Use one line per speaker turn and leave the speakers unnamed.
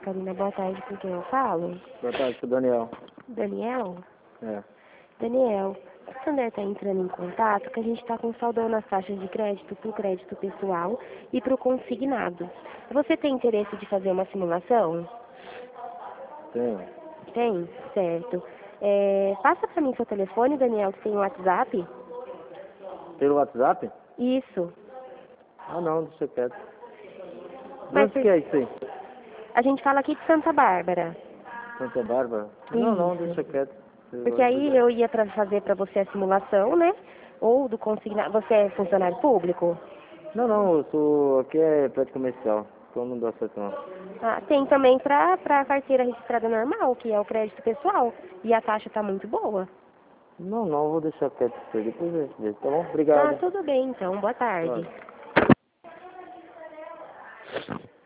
Karina, boa tarde, com quem eu falo?
Boa tarde, sou o Daniel.
Daniel?
É.
Daniel, o Sander está entrando em contato que a gente está com saldão nas taxas de crédito para o crédito pessoal e para o consignado. Você tem interesse de fazer uma simulação?
Tenho.
Tem? Certo. Passa para mim seu telefone, Daniel, que tem o WhatsApp.
Pelo WhatsApp?
Isso.
Ah, não, deixa quieto.
Mas
Mas o que é isso aí?
a gente fala aqui de Santa Bárbara.
Santa Bárbara? Não,
Isso.
deixa quieto.
Porque aí eu ia fazer para você a simulação, né? Ou do consignado. Você é funcionário público?
Não, eu sou... Aqui é prédio comercial. Então não dá certo não.
Ah, tem também para a carteira registrada normal, que é o crédito pessoal. E a taxa está muito boa.
Não, vou deixar quieto isso aí. Depois a gente vê, tá bom?
Ah,
Obrigado.
tudo bem então. Boa tarde.
Tchau.